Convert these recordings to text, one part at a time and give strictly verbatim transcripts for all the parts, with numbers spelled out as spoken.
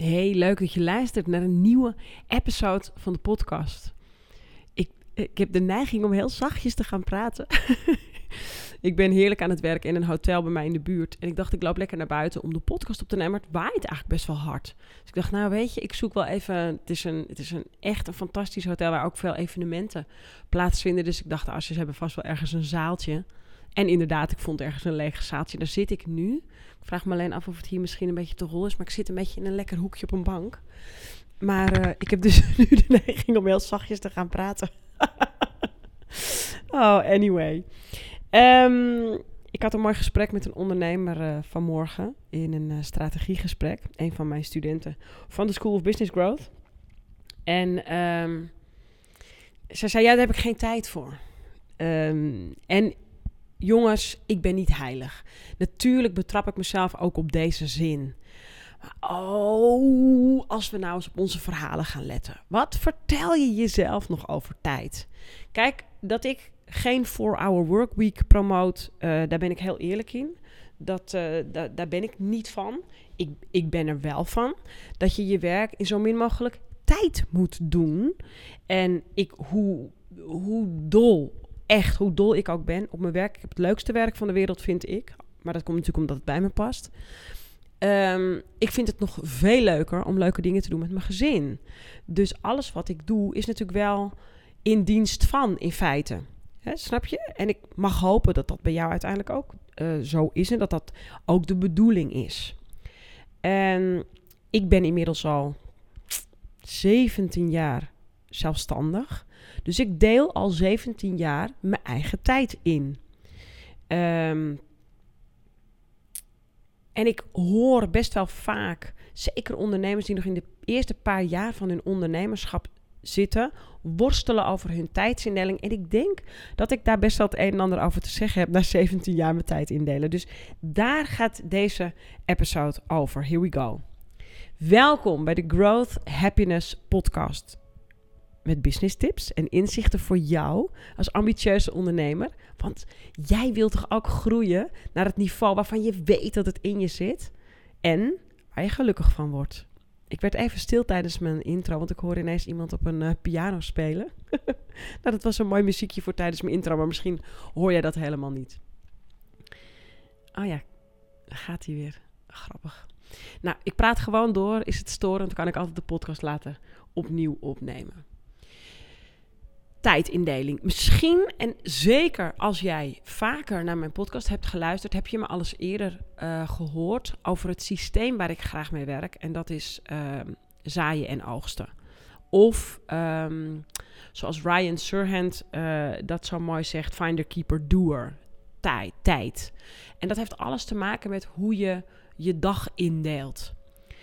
Hey, leuk dat je luistert naar een nieuwe episode van de podcast. Ik, ik heb de neiging om heel zachtjes te gaan praten. Ik ben heerlijk aan het werk in een hotel bij mij in de buurt. En ik dacht, ik loop lekker naar buiten om de podcast op te nemen. Maar het waait eigenlijk best wel hard. Dus ik dacht, nou weet je, ik zoek wel even... Het is, een, het is een echt een fantastisch hotel waar ook veel evenementen plaatsvinden. Dus ik dacht, als ze hebben vast wel ergens een zaaltje. En inderdaad, ik vond ergens een leeg zaaltje. Daar zit ik nu. Ik vraag me alleen af of het hier misschien een beetje te hol is. Maar ik zit een beetje in een lekker hoekje op een bank. Maar uh, ik heb dus nu de neiging om heel zachtjes te gaan praten. Oh, anyway. Um, ik had een mooi gesprek met een ondernemer uh, vanmorgen in een uh, strategiegesprek. Een van mijn studenten van de School of Business Growth. En um, ze zei, ja, daar heb ik geen tijd voor. Um, en jongens, ik ben niet heilig. Natuurlijk betrap ik mezelf ook op deze zin. Maar oh, als we nou eens op onze verhalen gaan letten. Wat vertel je jezelf nog over tijd? Kijk, dat ik geen four-hour workweek promote, uh, daar ben ik heel eerlijk in. Dat, uh, da- daar ben ik niet van. Ik, ik ben er wel van dat je je werk in zo min mogelijk tijd moet doen. En ik, hoe, hoe dol, echt hoe dol ik ook ben op mijn werk. Ik heb het leukste werk van de wereld, vind ik. Maar dat komt natuurlijk omdat het bij me past. Um, ik vind het nog veel leuker om leuke dingen te doen met mijn gezin. Dus alles wat ik doe is natuurlijk wel in dienst van, in feite. He, snap je? En ik mag hopen dat dat bij jou uiteindelijk ook uh, zo is. En dat dat ook de bedoeling is. En ik ben inmiddels al zeventien jaar zelfstandig. Dus ik deel al zeventien jaar mijn eigen tijd in. Um, en ik hoor best wel vaak, zeker ondernemers die nog in de eerste paar jaar van hun ondernemerschap zitten, worstelen over hun tijdsindeling. En ik denk dat ik daar best wel het een en ander over te zeggen heb na zeventien jaar mijn tijd indelen. Dus daar gaat deze episode over. Here we go. Welkom bij de Growth Happiness Podcast. Met business tips en inzichten voor jou als ambitieuze ondernemer. Want jij wilt toch ook groeien naar het niveau waarvan je weet dat het in je zit. En waar je gelukkig van wordt. Ik werd even stil tijdens mijn intro, want ik hoorde ineens iemand op een uh, piano spelen. Nou, dat was een mooi muziekje voor tijdens mijn intro, maar misschien hoor jij dat helemaal niet. Oh ja, daar gaat hij weer. Grappig. Nou, ik praat gewoon door. Is het storend, dan kan ik altijd de podcast laten opnieuw opnemen. Tijdindeling. Misschien, en zeker als jij vaker naar mijn podcast hebt geluisterd, heb je me al eens eerder uh, gehoord over het systeem waar ik graag mee werk. En dat is uh, zaaien en oogsten. Of, um, zoals Ryan Serhant uh, dat zo mooi zegt, finder, keeper, doer. Tijd, tijd. En dat heeft alles te maken met hoe je je dag indeelt.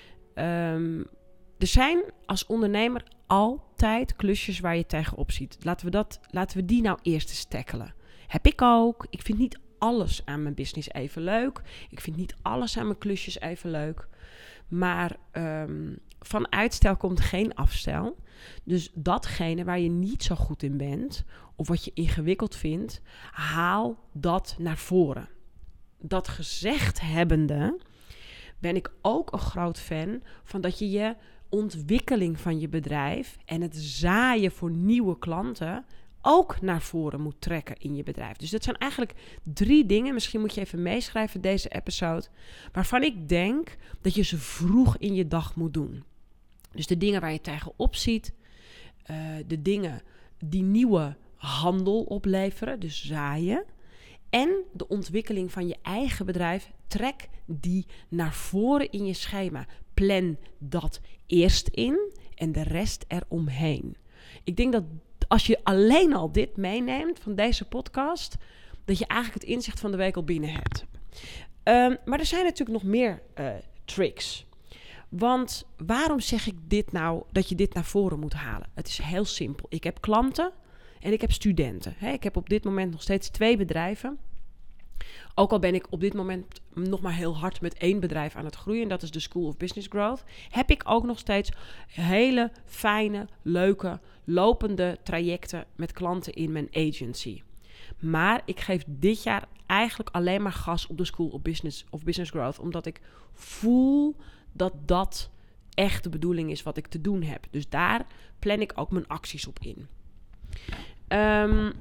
Um, er zijn als ondernemer altijd klusjes waar je tegenop ziet. Laten we, dat, laten we die nou eerst eens tackelen. Heb ik ook. Ik vind niet alles aan mijn business even leuk. Ik vind niet alles aan mijn klusjes even leuk. Maar um, van uitstel komt geen afstel. Dus datgene waar je niet zo goed in bent, of wat je ingewikkeld vindt, haal dat naar voren. Dat gezegd hebbende, ben ik ook een groot fan van dat je je ontwikkeling van je bedrijf en het zaaien voor nieuwe klanten ook naar voren moet trekken in je bedrijf. Dus dat zijn eigenlijk drie dingen, misschien moet je even meeschrijven deze episode, waarvan ik denk dat je ze vroeg in je dag moet doen. Dus de dingen waar je tegenop ziet, uh, de dingen die nieuwe handel opleveren, dus zaaien, en de ontwikkeling van je eigen bedrijf, trek die naar voren in je schema. Plan dat eerst in en de rest eromheen. Ik denk dat als je alleen al dit meeneemt van deze podcast, dat je eigenlijk het inzicht van de week al binnen hebt. Um, maar er zijn natuurlijk nog meer uh, tricks. Want waarom zeg ik dit nou, dat je dit naar voren moet halen? Het is heel simpel. Ik heb klanten en ik heb studenten. He, ik heb op dit moment nog steeds twee bedrijven. Ook al ben ik op dit moment nog maar heel hard met één bedrijf aan het groeien, en dat is de School of Business Growth, heb ik ook nog steeds hele fijne, leuke, lopende trajecten met klanten in mijn agency. Maar ik geef dit jaar eigenlijk alleen maar gas op de School of Business, of Business Growth, omdat ik voel dat dat echt de bedoeling is wat ik te doen heb. Dus daar plan ik ook mijn acties op in. Um,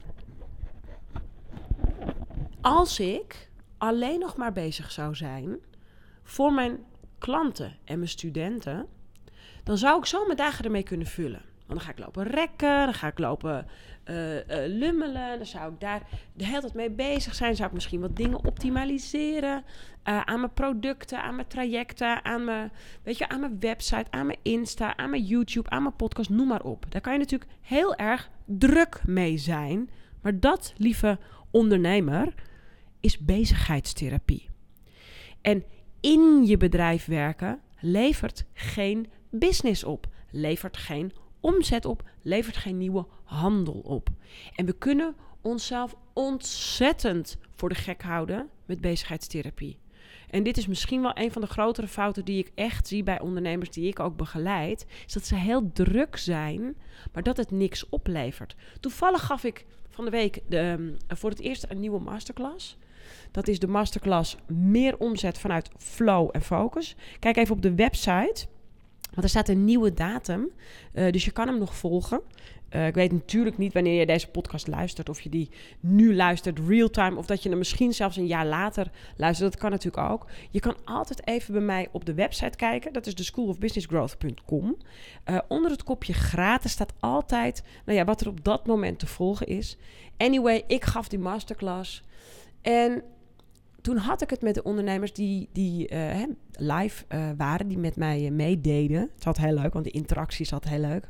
als ik alleen nog maar bezig zou zijn voor mijn klanten en mijn studenten, dan zou ik zo mijn dagen ermee kunnen vullen. Want dan ga ik lopen rekken, dan ga ik lopen uh, uh, lummelen. Dan zou ik daar de hele tijd mee bezig zijn. Zou ik misschien wat dingen optimaliseren. Uh, aan mijn producten, aan mijn trajecten, aan mijn, weet je, aan mijn website, aan mijn Insta, aan mijn YouTube, aan mijn podcast, noem maar op. Daar kan je natuurlijk heel erg druk mee zijn. Maar dat, lieve ondernemer, is bezigheidstherapie. En in je bedrijf werken levert geen business op. Levert geen omzet op, levert geen nieuwe handel op. En we kunnen onszelf ontzettend voor de gek houden met bezigheidstherapie. En dit is misschien wel een van de grotere fouten die ik echt zie bij ondernemers die ik ook begeleid, is dat ze heel druk zijn, maar dat het niks oplevert. Toevallig gaf ik van de week de, voor het eerst een nieuwe masterclass. Dat is de masterclass Meer omzet vanuit flow en focus. Kijk even op de website. Want er staat een nieuwe datum, uh, dus je kan hem nog volgen. Uh, ik weet natuurlijk niet wanneer je deze podcast luistert, of je die nu luistert real-time, of dat je hem misschien zelfs een jaar later luistert. Dat kan natuurlijk ook. Je kan altijd even bij mij op de website kijken. Dat is de school of business growth punt com. Uh, onder het kopje gratis staat altijd, nou ja, wat er op dat moment te volgen is. Anyway, ik gaf die masterclass en toen had ik het met de ondernemers die, die uh, live uh, waren, die met mij uh, meededen. Het zat heel leuk, want de interactie zat heel leuk.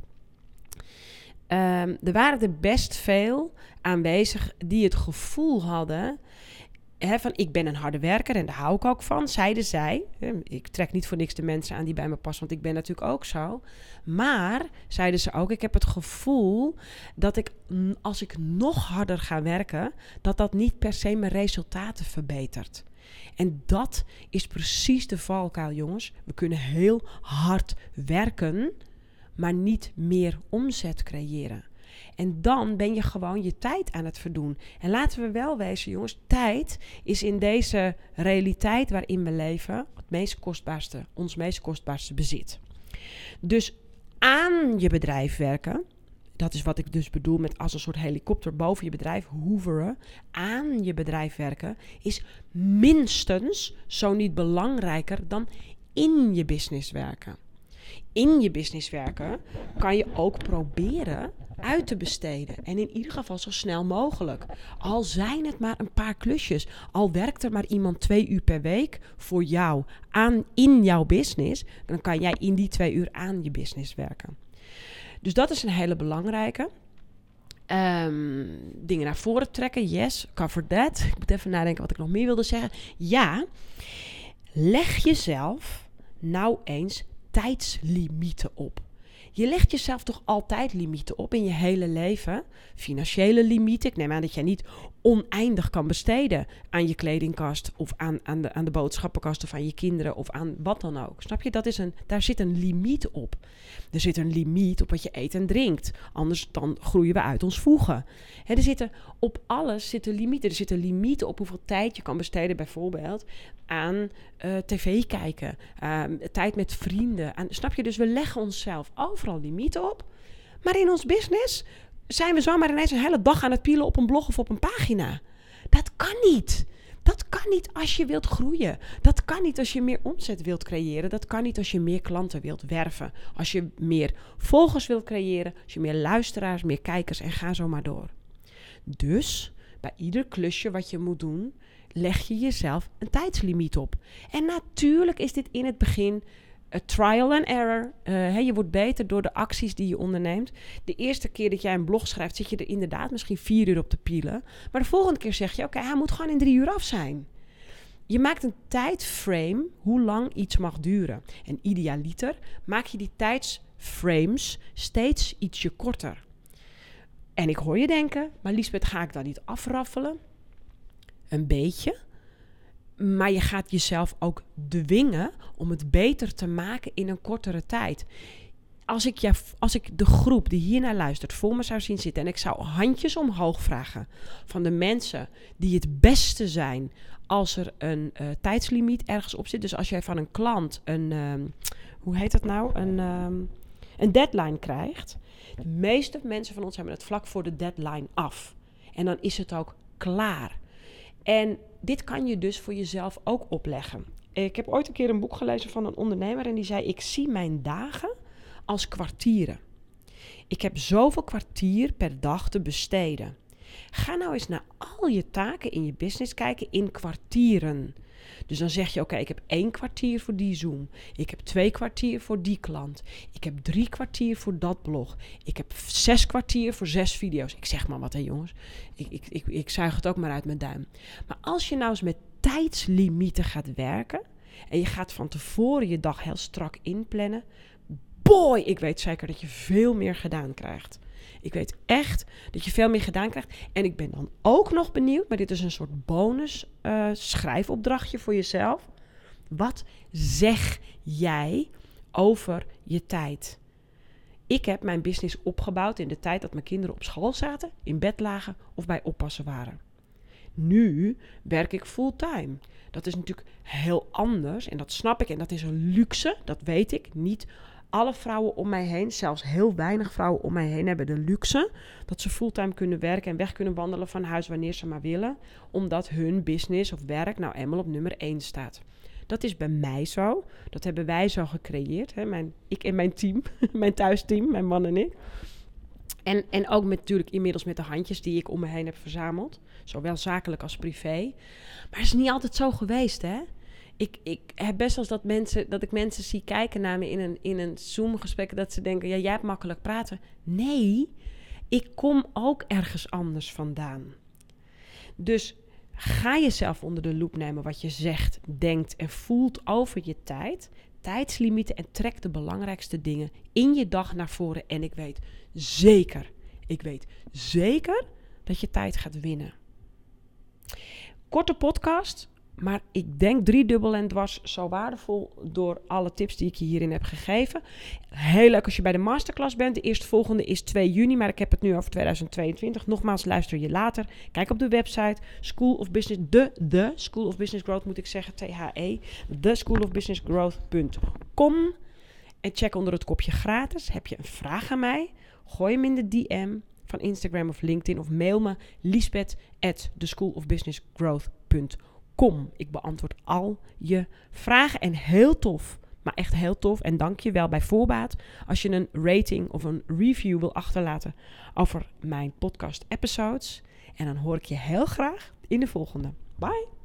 Um, er waren er best veel aanwezig die het gevoel hadden, hè, van ik ben een harde werker en daar hou ik ook van, zeiden zij. Ik trek niet voor niks de mensen aan die bij me passen, want ik ben natuurlijk ook zo. Maar, zeiden ze ook, ik heb het gevoel dat ik, als ik nog harder ga werken, dat dat niet per se mijn resultaten verbetert. En dat is precies de valkuil, jongens. We kunnen heel hard werken, maar niet meer omzet creëren. En dan ben je gewoon je tijd aan het verdoen. En laten we wel wezen, jongens, tijd is in deze realiteit waarin we leven het meest kostbaarste, ons meest kostbaarste bezit. Dus aan je bedrijf werken, dat is wat ik dus bedoel met als een soort helikopter boven je bedrijf hoveren, aan je bedrijf werken, is minstens zo niet belangrijker dan in je business werken. In je business werken kan je ook proberen uit te besteden. En in ieder geval zo snel mogelijk. Al zijn het maar een paar klusjes. Al werkt er maar iemand twee uur per week voor jou aan in jouw business, dan kan jij in die twee uur aan je business werken. Dus dat is een hele belangrijke. Um, dingen naar voren trekken. Yes, cover that. Ik moet even nadenken wat ik nog meer wilde zeggen. Ja, leg jezelf nou eens tijdslimieten op. Je legt jezelf toch altijd limieten op in je hele leven? Financiële limieten. Ik neem aan dat jij niet oneindig kan besteden aan je kledingkast of aan, aan, de, aan de boodschappenkasten van je kinderen of aan wat dan ook. Snap je? Dat is een, daar zit een limiet op. Er zit een limiet op wat je eet en drinkt. Anders dan groeien we uit ons voegen. He, er zitten op alles zitten limieten. Er zitten limieten op hoeveel tijd je kan besteden bijvoorbeeld aan uh, tv kijken. Uh, tijd met vrienden. Aan, snap je? Dus we leggen onszelf overal limieten op. Maar in ons business zijn we zomaar ineens een hele dag aan het pielen op een blog of op een pagina. Dat kan niet. Dat kan niet als je wilt groeien. Dat kan niet als je meer omzet wilt creëren. Dat kan niet als je meer klanten wilt werven. Als je meer volgers wilt creëren. Als je meer luisteraars, meer kijkers en ga zo maar door. Dus bij ieder klusje wat je moet doen, leg je jezelf een tijdslimiet op. En natuurlijk is dit in het begin A trial and error. Uh, hey, je wordt beter door de acties die je onderneemt. De eerste keer dat jij een blog schrijft, zit je er inderdaad misschien vier uur op te pielen. Maar de volgende keer zeg je, oké, okay, hij moet gewoon in drie uur af zijn. Je maakt een tijdframe hoe lang iets mag duren. En idealiter maak je die tijdsframes steeds ietsje korter. En ik hoor je denken, maar Liesbeth, ga ik dan niet afraffelen? Een beetje. Maar je gaat jezelf ook dwingen om het beter te maken in een kortere tijd. Als ik, ja, als ik de groep die hiernaar luistert voor me zou zien zitten en ik zou handjes omhoog vragen van de mensen die het beste zijn als er een uh, tijdslimiet ergens op zit. Dus als jij van een klant een, uh, hoe heet dat nou, een, um, een deadline krijgt. De meeste mensen van ons hebben het vlak voor de deadline af. En dan is het ook klaar. En dit kan je dus voor jezelf ook opleggen. Ik heb ooit een keer een boek gelezen van een ondernemer en die zei, ik zie mijn dagen als kwartieren. Ik heb zoveel kwartier per dag te besteden. Ga nou eens naar al je taken in je business kijken in kwartieren. Dus dan zeg je, oké, okay, ik heb één kwartier voor die Zoom. Ik heb twee kwartier voor die klant. Ik heb drie kwartier voor dat blog. Ik heb zes kwartier voor zes video's. Ik zeg maar wat, hè jongens. Ik, ik, ik, ik zuig het ook maar uit mijn duim. Maar als je nou eens met tijdslimieten gaat werken en je gaat van tevoren je dag heel strak inplannen, boy, ik weet zeker dat je veel meer gedaan krijgt. Ik weet echt dat je veel meer gedaan krijgt. En ik ben dan ook nog benieuwd, maar dit is een soort bonus uh, schrijfopdrachtje voor jezelf. Wat zeg jij over je tijd? Ik heb mijn business opgebouwd in de tijd dat mijn kinderen op school zaten, in bed lagen of bij oppassen waren. Nu werk ik fulltime. Dat is natuurlijk heel anders en dat snap ik en dat is een luxe, dat weet ik. Niet alle vrouwen om mij heen, zelfs heel weinig vrouwen om mij heen, hebben de luxe dat ze fulltime kunnen werken en weg kunnen wandelen van huis wanneer ze maar willen, omdat hun business of werk nou eenmaal op nummer één staat. Dat is bij mij zo. Dat hebben wij zo gecreëerd. Hè? Mijn, ik en mijn team, mijn thuisteam, mijn man en ik. En, en ook met, natuurlijk inmiddels met de handjes die ik om me heen heb verzameld. Zowel zakelijk als privé. Maar het is niet altijd zo geweest, hè. Ik, ik heb best wel eens dat, mensen, dat ik mensen zie kijken naar me in een, in een Zoom-gesprek, dat ze denken, ja, jij hebt makkelijk praten. Nee, ik kom ook ergens anders vandaan. Dus ga jezelf onder de loep nemen wat je zegt, denkt en voelt over je tijd. Tijdslimieten en trek de belangrijkste dingen in je dag naar voren. En ik weet zeker, ik weet zeker dat je tijd gaat winnen. Korte podcast, maar ik denk driedubbel en dwars zo waardevol door alle tips die ik je hierin heb gegeven. Heel leuk als je bij de masterclass bent. De eerstvolgende is twee juni, maar ik heb het nu over tweeduizend tweeëntwintig. Nogmaals, luister je later. Kijk op de website School of Business, de, de School of Business Growth moet ik zeggen, T H E, the school of business growth punt com. En check onder het kopje gratis. Heb je een vraag aan mij? Gooi hem in de D M van Instagram of LinkedIn of mail me Liesbeth at the school of business growth punt com. Ik beantwoord al je vragen en heel tof, maar echt heel tof. En dank je wel bij voorbaat als je een rating of een review wil achterlaten over mijn podcast episodes. En dan hoor ik je heel graag in de volgende. Bye!